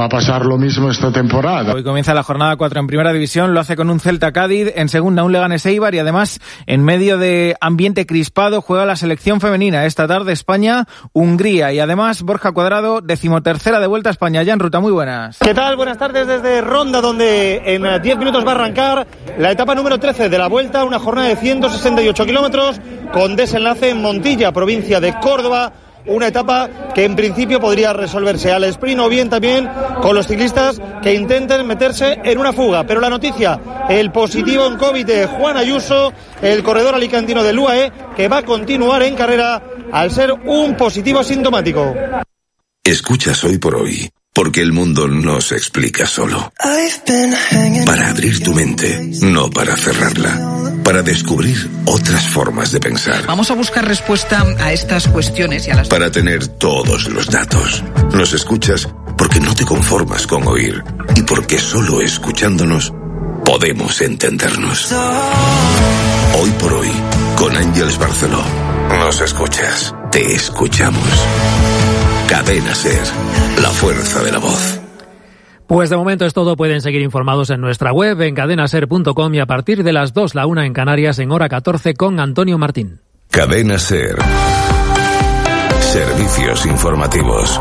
va a pasar lo mismo esta temporada. Hoy comienza la jornada 4 en Primera División, lo hace con un Celta Cádiz, en Segunda un Leganés Eibar y además en medio de ambiente crispado juega la selección femenina. Esta tarde España, Hungría y además Borja Cuadrado, 13ª de Vuelta a España. Ya en ruta, muy buenas. ¿Qué tal? Buenas tardes desde Ronda, donde en 10 minutos va a arrancar la etapa número 13 de la Vuelta, una jornada de 168 kilómetros con desenlace en Montilla, provincia de Córdoba. Una etapa que en principio podría resolverse al sprint o bien también con los ciclistas que intenten meterse en una fuga. Pero la noticia, el positivo en COVID de Juan Ayuso, el corredor alicantino del UAE, que va a continuar en carrera al ser un positivo asintomático. Escuchas Hoy por Hoy, porque el mundo no se explica solo. Para abrir tu mente, no para cerrarla. Para descubrir otras formas de pensar. Vamos a buscar respuesta a estas cuestiones y a las... Para tener todos los datos. Nos escuchas porque no te conformas con oír y porque solo escuchándonos podemos entendernos. Hoy por Hoy, con Ángeles Barceló. Nos escuchas, te escuchamos. Cadena SER, la fuerza de la voz. Pues de momento es todo. Pueden seguir informados en nuestra web, en cadenaser.com y a partir de las 2, la 1 en Canarias, en hora 14 con Antonio Martín. Cadena SER. Servicios informativos.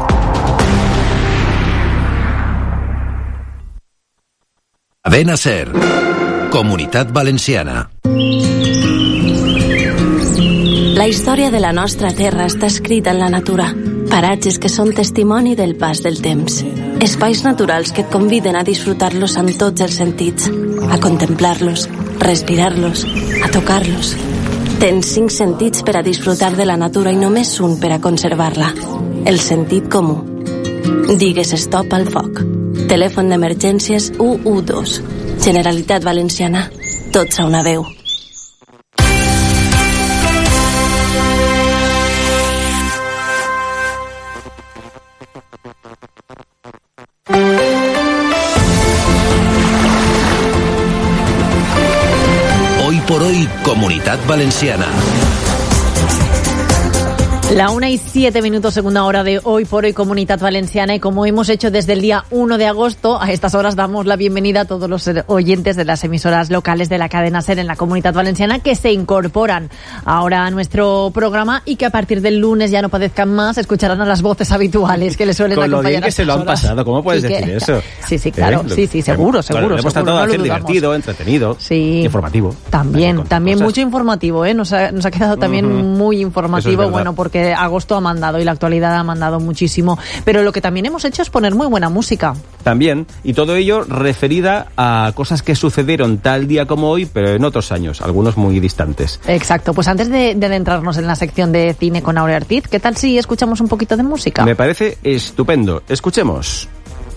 Cadena SER. Comunitat Valenciana. La història de la nostra terra està escrita en la natura. Paratges que són testimoni del pas del temps. Espais naturals que et conviden a disfrutar-los amb tots els sentits, a contemplar-los, respirar-los, a tocar-los. Tens 5 sentits per a disfrutar de la natura i només un per a conservar-la. El sentit comú. Digues stop al foc. Telèfon d'emergències 112. Generalitat Valenciana. Tots a una veu. Hoy por Hoy, Comunitat Valenciana. La 1:07, segunda hora de Hoy por Hoy, Comunitat Valenciana, y como hemos hecho desde el día 1 de agosto, a estas horas damos la bienvenida a todos los oyentes de las emisoras locales de la cadena SER en la Comunitat Valenciana que se incorporan ahora a nuestro programa y que a partir del lunes ya no padezcan más, escucharán a las voces habituales que les suelen acompañar. Con lo bien que se lo han pasado, ¿cómo puedes decir eso? Sí, claro, sí, seguro. Bueno, hemos tratado de hacer divertido, entretenido, informativo. También mucho informativo, nos ha quedado también muy informativo, bueno, porque agosto ha mandado y la actualidad ha mandado muchísimo, pero lo que también hemos hecho es poner muy buena música. También, y todo ello referida a cosas que sucedieron tal día como hoy, pero en otros años, algunos muy distantes. Exacto, pues antes de adentrarnos en la sección de cine con Aurea Ortiz, ¿qué tal si escuchamos un poquito de música? Me parece estupendo, escuchemos.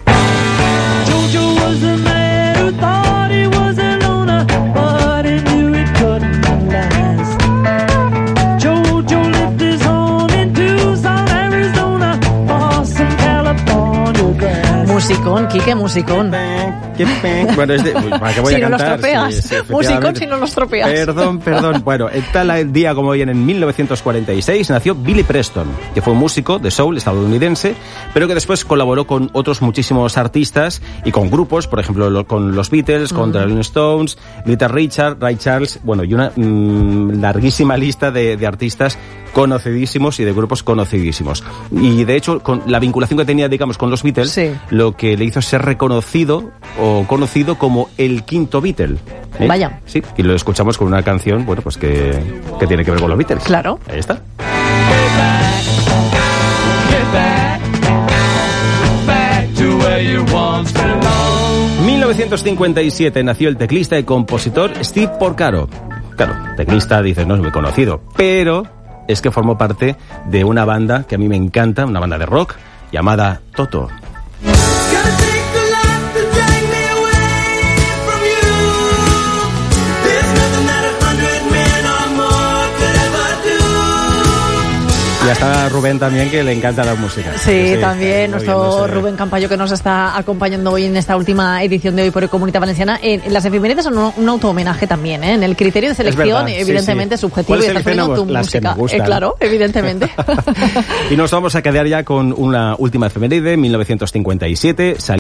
Musicón, Quique, musicón. Bueno, ¿para qué voy a cantar? Si no los tropeas. Sí, musicón si no los tropeas. Perdón. Bueno, tal día como hoy en 1946 nació Billy Preston, que fue un músico de soul estadounidense, pero que después colaboró con otros muchísimos artistas y con grupos, por ejemplo, con los Beatles, con The Rolling Stones, Little Richard, Ray Charles, bueno, y una larguísima lista de artistas conocidísimos y de grupos conocidísimos. Y de hecho, con la vinculación que tenía, digamos, con los Beatles, sí, lo que le hizo ser reconocido o conocido como el quinto Beatle. Vaya. Sí, y lo escuchamos con una canción, bueno, pues que tiene que ver con los Beatles. Claro. Ahí está. 1957 nació el teclista y compositor Steve Porcaro. Claro, teclista, dices, no es muy conocido, pero es que formó parte de una banda que a mí me encanta, una banda de rock llamada Toto. Y hasta Rubén también, que le encanta la música. Sí, también nuestro Rubén Campayo, que nos está acompañando hoy en esta última edición de Hoy por Hoy Comunitat Valenciana. Las efemérides son un auto-homenaje también, ¿eh? En el criterio de selección, evidentemente, subjetivo, y estás poniendo tu música. Claro, evidentemente. Y nos vamos a quedar ya con una última efeméride, 1957.